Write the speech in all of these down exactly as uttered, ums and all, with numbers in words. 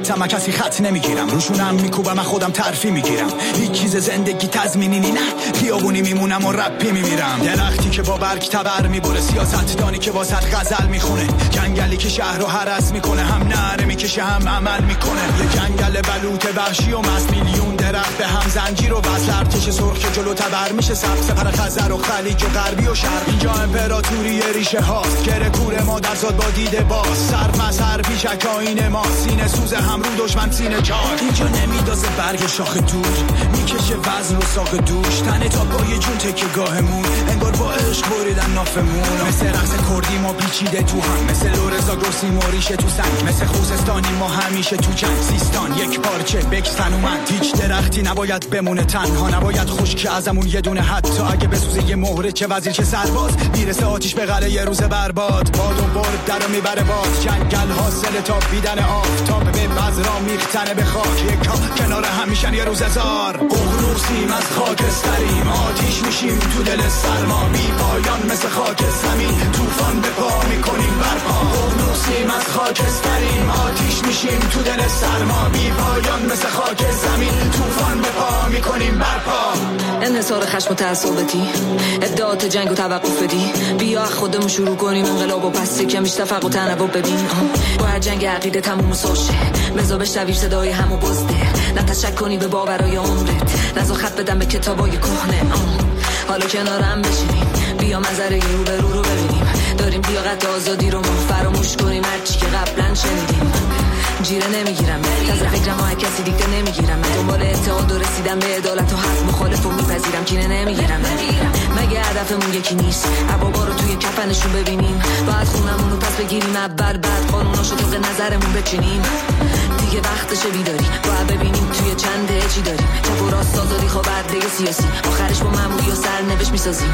خطم کسی خط نمیگیرم، روشونم میکوبم خودم ترفی میگیرم. هیچ چیز زندگی تضمینی نه، خیابونی میمونم و رپی میمیرم. درختی که با برگ تبر میبره، سیاستدانی که واسط غزل میخونه، جنگلی که شهر رو هرس میکنه، هم نعره میکشه هم عمل میکنه. یه جنگل بلوط وحشی و مست، میلیون درخت به هم زنجیر و وصل، ارتش سرخ که جلو تبر میشه سبز، سپر خزر و خلیج و غربی و شرق. اینجا امپراتوری ریشه هاست، گره کوره مادر زاد با دیده باز، سر مسر پیشک آینه ما، سینه سوز هم رو دشمن سینه چار. اینجا نمیدازه برگ شاخ دور، میکشه وزن و ساق دوش، تنه تا پای جون تکه گاهمون، انگار با عشق بریدن نافمون. مثل رقص کردی ما پیچیده تو هم، مثل لورزا گرسی موریشه تو سنگ، مثل خوزستانی ما همیشه تو جنگ. سیستان یک پارچه بکسن و من، هیچ درختی نباید بمونه تنها، نباید خشک ازمون یه دونه، حتی اگه بسوزه یه مهره چه وزیر چه سرباز، میرسه آتیش به قلعه یه روز برباد. باد و برد درو میبره باز، جنگل حاصل تا بیدن آفتاب به بذرا میختنه به خاک، یک کنار همیشن یه روز هزار. اغنوسیم از خاکستریم، آتیش میشیم تو دل سرما، بی پایان مثل خاک زمین، طوفان به پا میکنیم برپا. اغنوسیم از خاکستریم، آتیش میشیم تو دل سرما، بی پایان مثل خاک زمین، طوفان به پا میکنیم برپا. انحصار خشم و تعصبتی، ادعات جنگ و توقف بدی، بیا خودمون شروع کنیم انقلاب و پس کمیش تفرق و تنوع ببین. با هر جنگ عقیده تموم ساشه، بزا بشنوی صدای همو بازده، نه تشک کنی به باورای عمرت، نزا خط بدم به کتابای کهنه. حالا کنارم بشینیم، بیا منظره رو به رو رو ببینیم، داریم لیاقت آزادی رو ما فراموش کنیم، هرچی که قبلا شنیدیم. جیره نمیگیرم تازه فکرم ها کسی دیگه نمیگیرم، دنبال اتحاد و رسیدم به عدالت و حق مخالف و میپذیرم، کینه نمیگیرم. مگه هدفمون یکی نیست عبابا رو توی کفنشون ببینیم، بعد خونمون رو پس بگیریم اول، بعد قانوناشو طبق نظرمون بچینیم. دیگه وقتشه بیداری باید ببینیم توی چنده چی داریم، چپ و راست آزادی خواه دیگه سیاسی، آخرش با معمولی و سرنوشت میسازیم.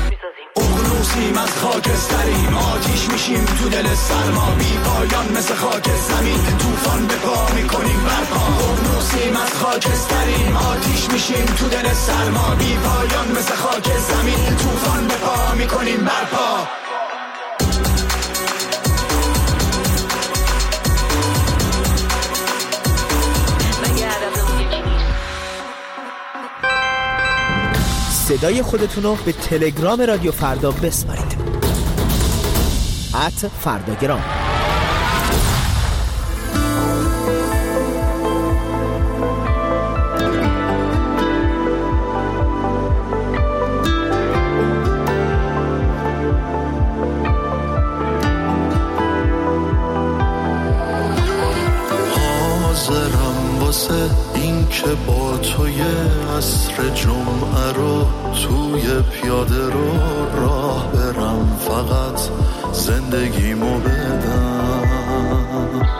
اغنوسیم از خاکستریم، آتیش میشیم تو دل سرما، بی پایان مثل خاک زمین، طوفان به پا میکنیم برپا. اغنوسیم از خاکستریم، آتیش میشیم تو دل سرما، بی پایان مثل خاک زمین، طوفان به پا میکنیم برپا. صدای خودتون رو به تلگرام رادیو فردا بسپارید. ات فرداگرام. حاضرم واسه این که با توی عصر جمعه رو توی پیاده رو راه برم، فقط زندگیمو بدم.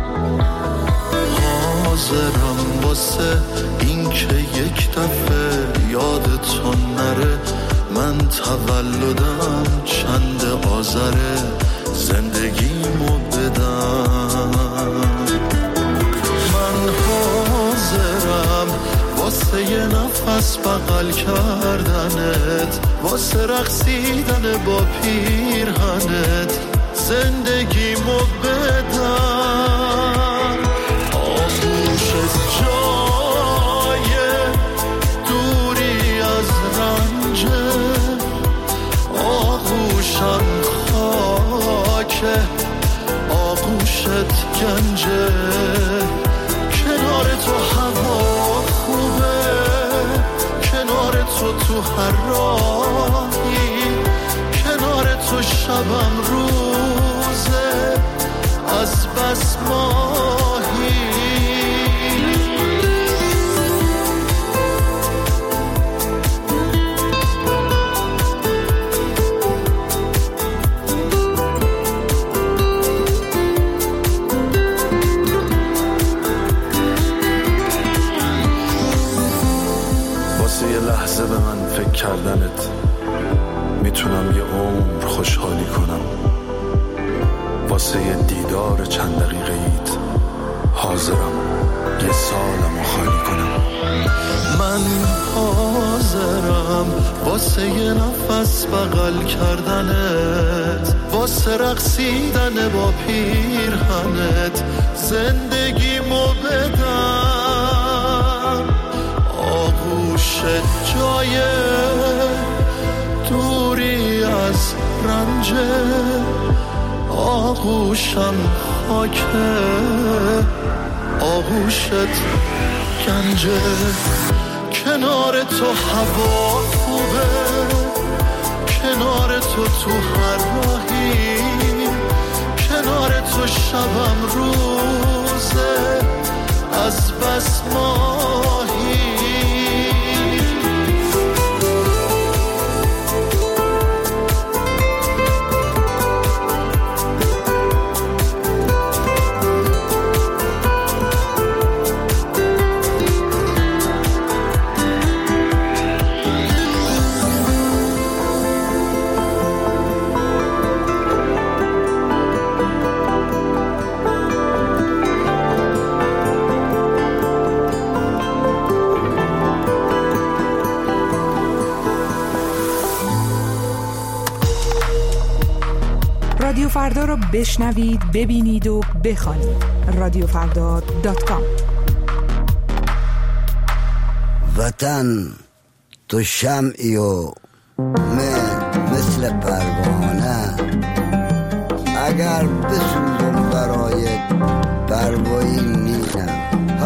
حاضرم واسه این که یک دفعه یادتون نره من تولدم چند آذره، زندگیمو بدم. من حاضرم واسه یه نفس بغل کردنت، واسه رقصیدن با پیرهنت، زندگیمو بدم. آغوشت جای دوری از رنجه، آغوشم خاکه، آغوشت گنجه، کنار تو هوا خوبه، کنار تو تو هر راهی، کنار تو شبم روزه از بس ماهی. یه لحظه به من فکر کردنت میتونم یه عمر خوشحالی کنم، واسه یه دیدار چند دقیقه ایت حاضرم یه سالمو خالی کنم. من حاضرم واسه یه نفس بغل کردنت، واسه رقصیدن با پیرهنت، زندگیمو بدم. های دوری از رنج آغوشم خاکه آغوشت گنجه کنار تو هوا خوبه کنار تو تو هر راهی کنار تو شبم روزه از بس ماهی رادیو فردا رو بشنوید، ببینید و بخوانید. رادیو فردا دات کام. وطن تو شمعی و من مثل پروانه اگر بسوزم برای پروایی نیستم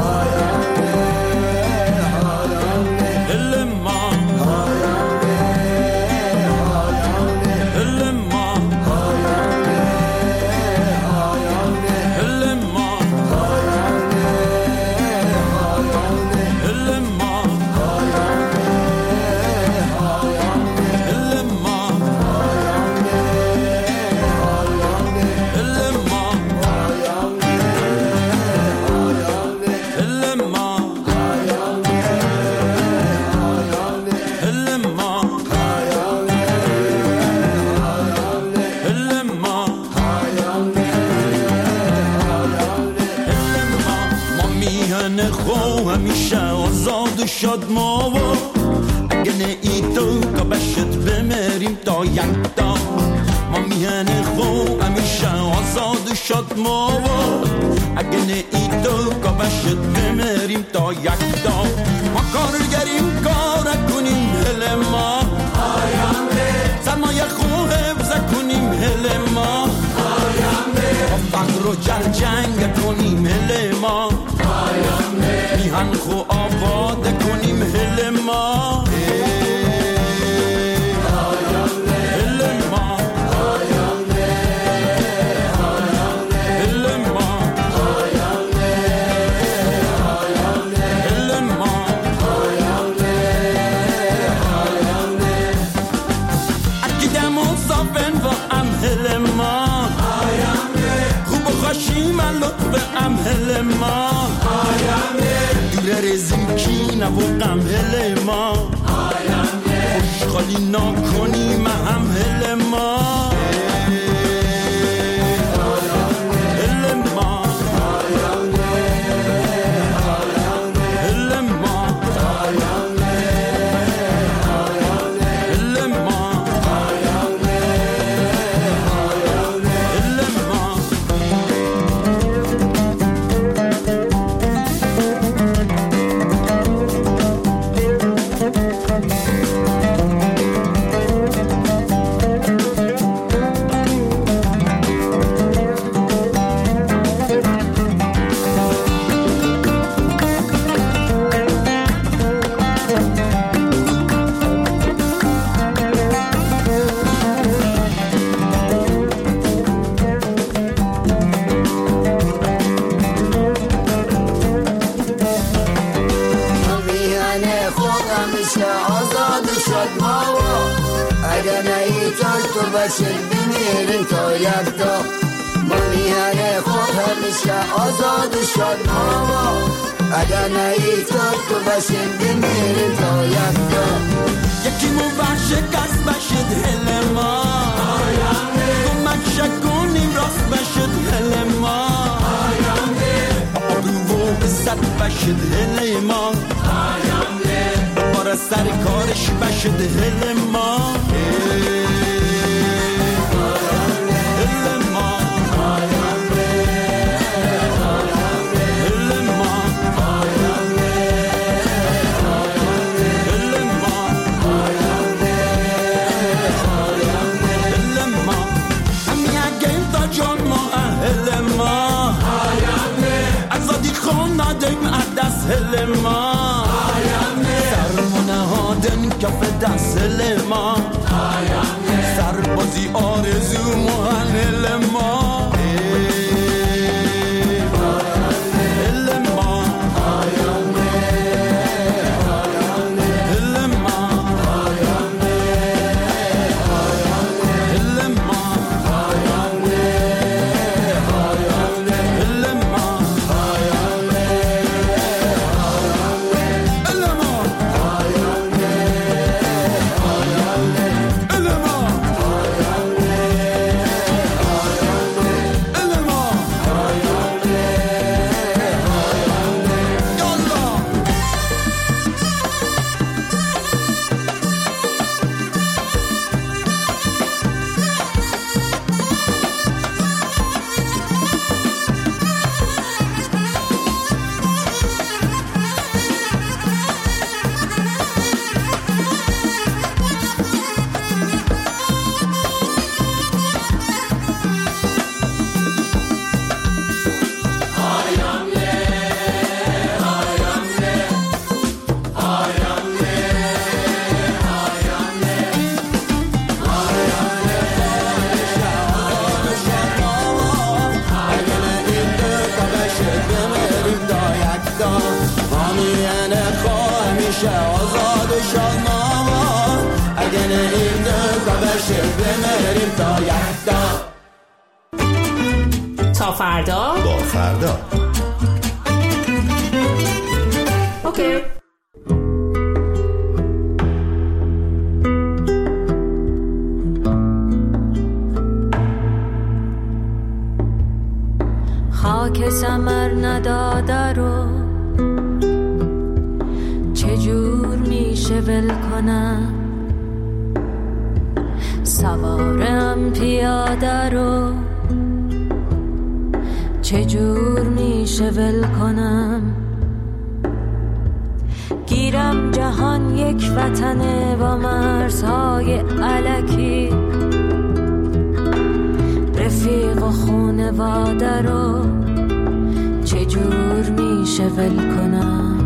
شاد ما و اگه نه ای تو که بشت بمریم تا یک دا ما میهن خو همیشه آزاد شاد ما و اگه نه ای تو که بشت بمریم تا یک دا ما کارگریم کار کنیم هل ما سرمایه خو حفظ کنیم هل ما با فقر و جل جنگ کنیم هل ما میهن خو آباد کنیم هل ما هل ما هل ما دور رزیکی نبوقم هل ما خوشخالی نکنیم هم هل ما هل ما هل ما بشین بمیریم تا یک دا ما میهن خود همیشه آزاد و شاد ما اگر نهی تو بشین بمیریم تا یک دا یکی مو وحش کس بشید هل ما کمک شکنیم راست بشید هل ما آبرو و بزد بشید هل ما بار سر کارش بشید هل ما دست ما سر نهادن کف دست ما سربازی آرزو محل ما تا فردا با فردا اوکی. خاک ثمر نداده رو چجور میشه ول کنم سوارم پیاده رو چجور میشه ول کنم گیرم جهان یک وطنه با مرزهای الکی رفیق و خونواده رو چجور میشه ول کنم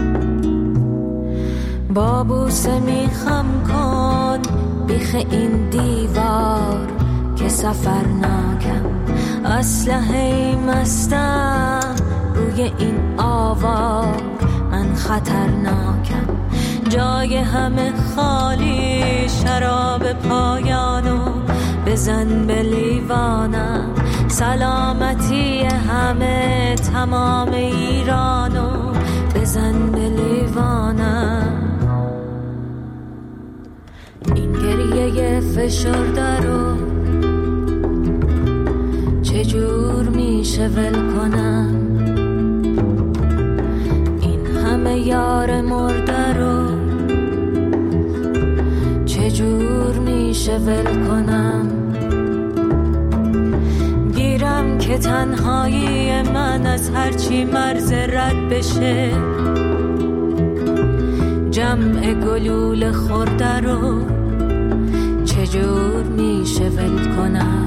با بوسه میخم کن بیخ این دیوار که سفر ناکم اسلحه مستم روی این آوار من خطرناکم جای همه خالی شراب پایانو بزن به لیوانم سلامتی همه تمام ایرانو بزن به لیوانم این گریه فشرده رو چجور میشه ول کنم این همه یار مرده رو چجور میشه ول کنم گیرم که تنهایی من از هرچی مرز رد بشه جمع گلول خورده رو چجور میشه ول کنم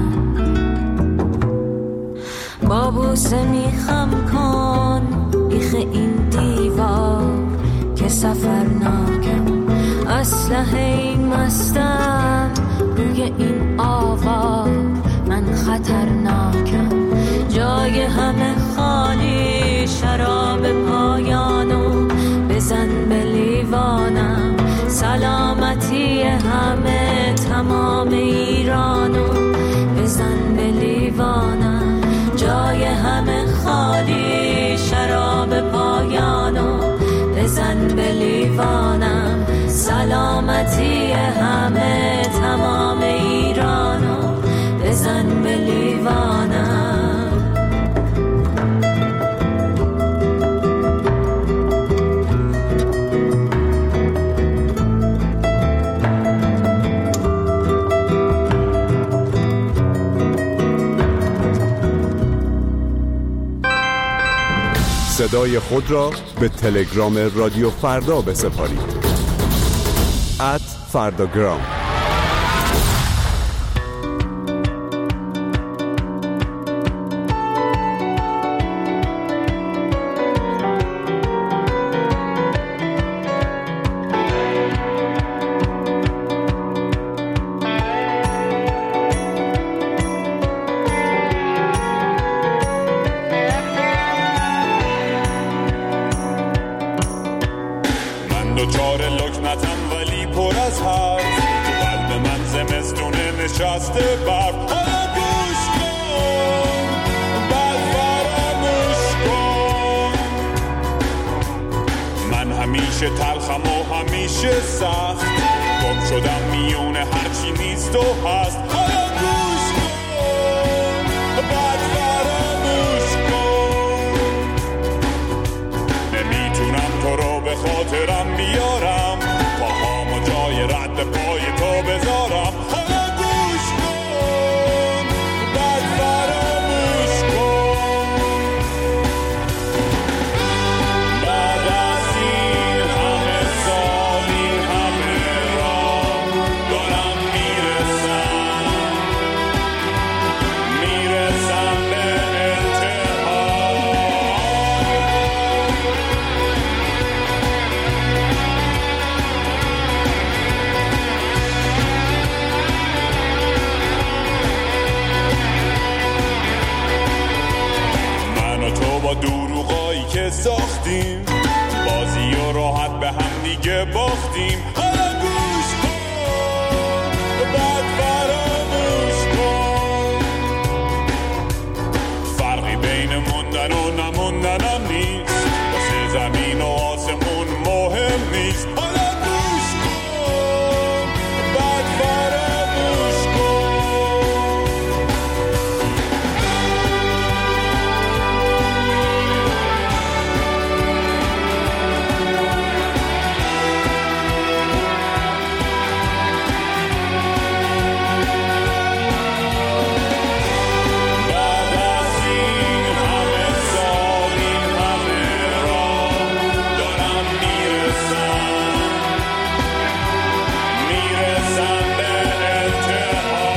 با بوسه میخم کن بیخ این دیوار که سفر ناکم اسلحه مستم روی این آوار من خطرناکم جای همه خالی شراب پایانو بزن به لیوانم سلامتی همه تمام ایرانو بزن به لیوانم جای همه خالی شراب پایانو بزن به لیوانم سلامتی همه تمام ایرانو بزن به لیوانم صدای خود را به تلگرام رادیو فردا بسپارید. ات فرداگرام. دوچار لکنتم ولی پر از حرف، تو قلب من زمستونه نشسته برف. حالا گوش کن بعد فراموش کن، من همیشه تلخم و همیشه سخت، گم شدم میونه هرچی نیست و هست. حالا گوش کن بعد فراموش کن، نمیتونم تو رو به خاطرم بیارم، پاهامو جای رد پای تو بذارم. حالا گوش کن بعد فراموش کن، بعد از این همه سال این همه راه دارم میرسم، میرسم به انتها. من و تو با دروغایی که ساختیم، بازی و راحت به هم دیگه باختیم. حالا گوش کن بعد فراموش کن، فرقی بین موندن و نموندنم نیست، واسه زمین و آسمون مهم نیست. حالا گوش کن بعد فراموش کن. بعد از این همه سال این همه راه دارم میرسم، میرسم به انتها.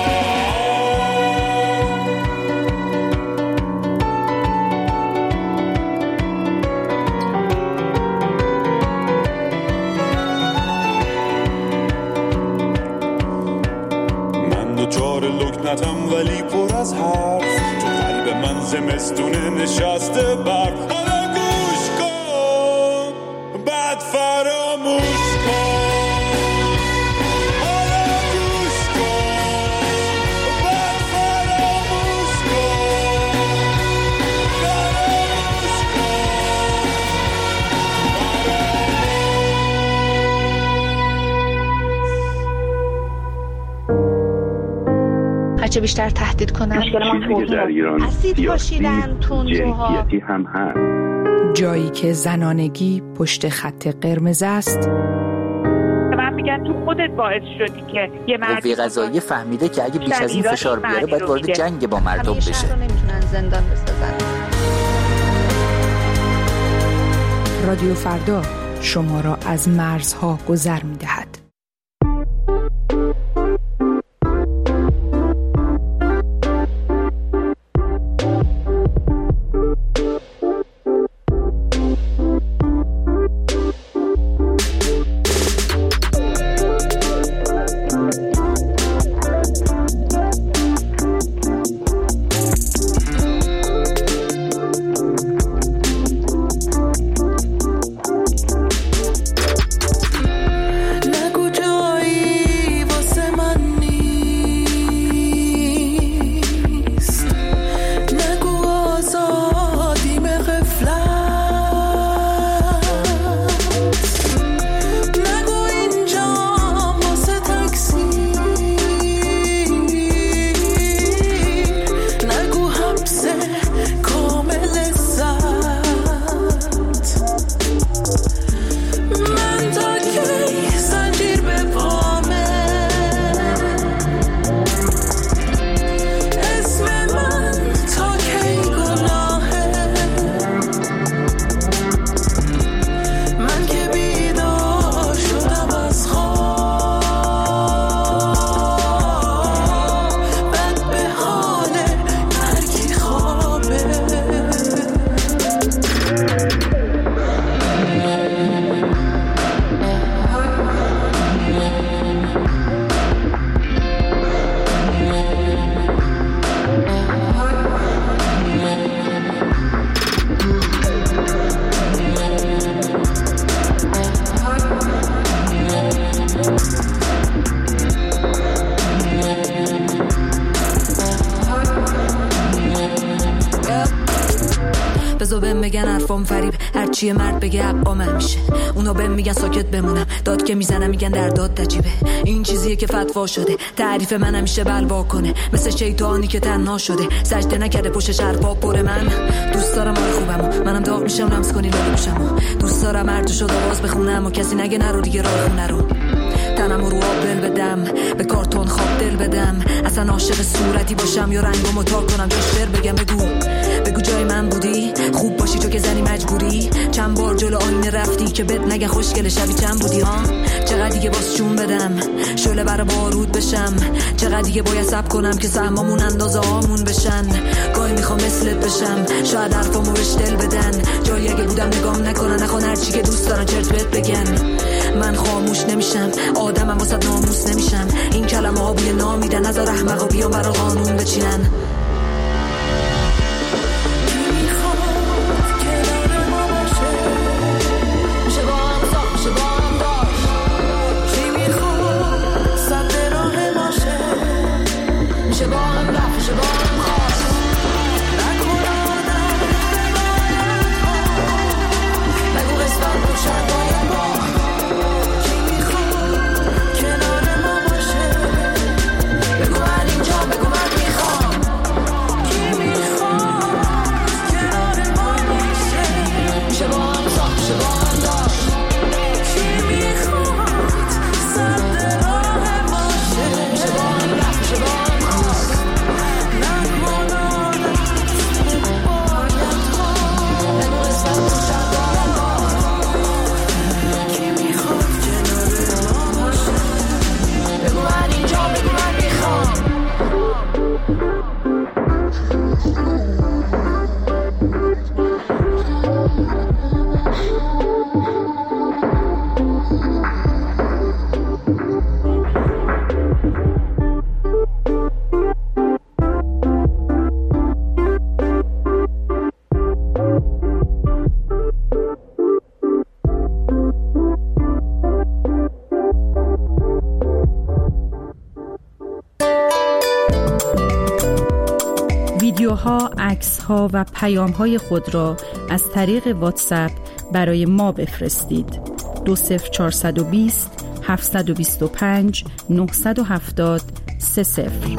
من دوچار لکنتم ولی پر از حرف، تو قلب من زمستونه نشسته برف. حالا گوش کن بعد فراموش کن، حالا گوش کن بعد فراموش کن، فراموش هرچه بیشتر تهدید کنن چیزی که در ایران اسید پاشیدن تندروها، جنسیتی هم هست. جایی که زنانگی پشت خط قرمز است، من میگن تو خودت باعث شدی که یه مردی قوه قضاییه فهمیده که اگه بیش از این فشار بیاره باید وارد جنگ با مردم بشه. همیشه رو نمیتونن زندان بسازن. رادیو فردا شما را از مرزها گذر می‌دهد. وام فریب هرچی مرد بگه عقام میشه. اونا بهم میگن ساکت بمونم، داد که میزنم میگن در داد تجیبه. این چیزیه که فتوا شده، تعریف من همیشه بلوا کنه، مثل شیطانی که تنها شده، سجده نکرده پشتش حرفا پر. من دوست دارم آره خوبم، منم داغ میشم لمس کنی لاله میشم. دوست دارم هر جو شد آواز بخونم و کسی نگه نرو دیگه راه خونه رو. تنم رو آب دل بدم، به کارتون خواب دل بدم، اصلا عاشق صورتی باشم یا رنگمو تا کنم جشتر بگم. بگو بگو جای من بودی، خوب باشی تو که زنی مجبوری. چند بار جلو آینه رفتی که بد نگه خوشگل شبی چند بودی ها. چقدر دیگه باز چون بدم شعله برا بارود بشم، چقدر دیگه باید صبر کنم که سهمامون اندازه هامون بشن. گاهی میخوام مثلت بشم، شاید حرفامو بهش دل بدن، جایی اگه بودم نگام نکنن، نخوان هرچی که دوست دارن چرت بهت بگن. من خاموش نمیشم، آدمم واسه ناموس نمیشم. این کلمه ها بوی نامیدن، نذار احمقا بیان برا قانون بچینن. ویدیوها، عکس‌ها و پیام‌های خود را از طریق واتساپ برای ما بفرستید. دو صفر چهارصد و بیست هفتصد و بیست و پنج نهصد و هفتاد سه صفر.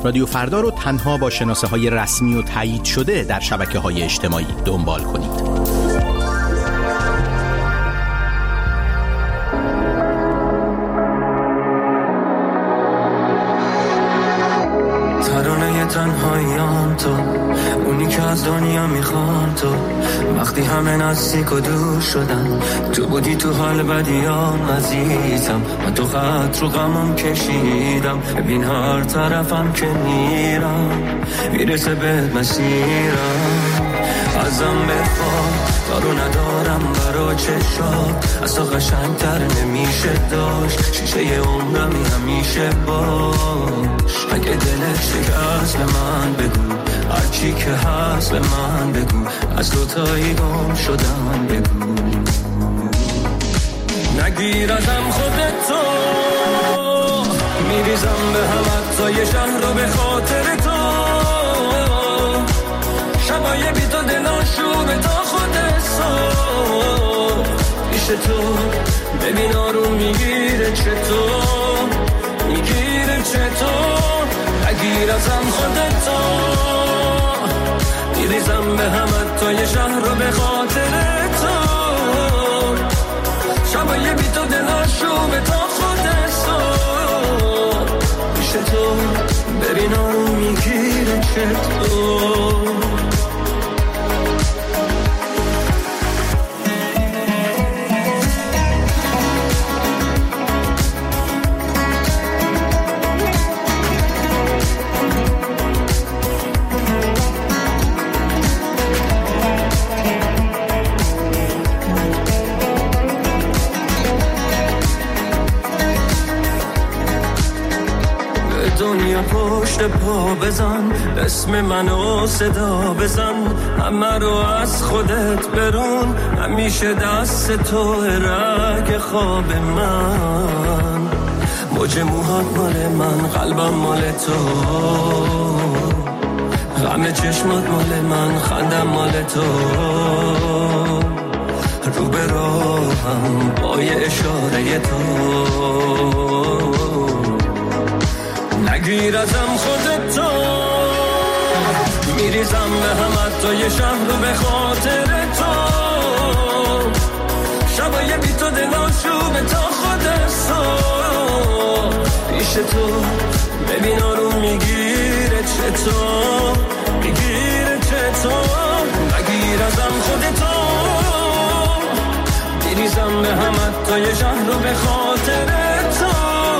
رادیو فردا رو تنها با شناسه های رسمی و تایید شده در شبکه های اجتماعی دنبال کنید. تنهاییان تو، اونی که از دنیا میخوان تو، وقتی همه نزدیک و دور شدن، تو بودی تو حال بدیام عزیزم، من تو خط رو غمم کشیدم، ببین هر طرفم که میرم میرسه بهت مسیرم، ازم بخواد دارو ندارم برا چشات، از تو قشنگتر نمیشه داشت، شیشه عمرمی همیشه باش، اگه دلت شکست به من بگو، هرچی که هست به من بگو، از دوتایی گم شدن بگو، نگیر ازم خودتو، میریزم به هم حتی یه شهر رو به خاطر تو، شبای بی تو دلاشو به تا خود صبح پیش تو، ببین آروم میگیره چطور، میگیره چطور، نگیر ازم خودتو، میریزم به هم حتی یه شهر رو به خاطر تو، شبای بی تو دلاشو به تا خود صبح پیش تو، ببین آروم میگیره چطور. دنیا پشت پا بزن، اسم منو صدا بزن، همه رو از خودت برون، همیشه دست تو رگ خواب من، موج موهات مال من، قلبم مال تو، غم چشمات مال من، خندم مال تو، رو به راهم با یه اشاره تو، نگیر ازم خودتو، میریزم به هم حتی یه شهر رو به خاطر تو، شبای بی تو دلاشو به تا خود صبح پیش تو، ببین آروم میگیره چطور، میگیره چطور، نگیر ازم خودتو، میریزم به هم حتی یه شهر رو به خاطر تو،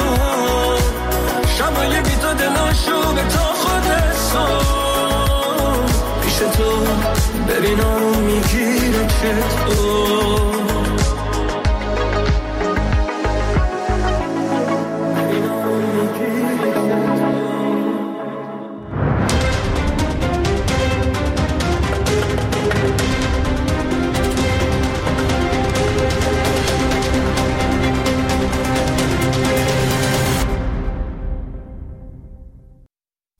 شبای بی تو دلاشو به تا خود صبح پیش تو، ببین آروم میگیره چطور.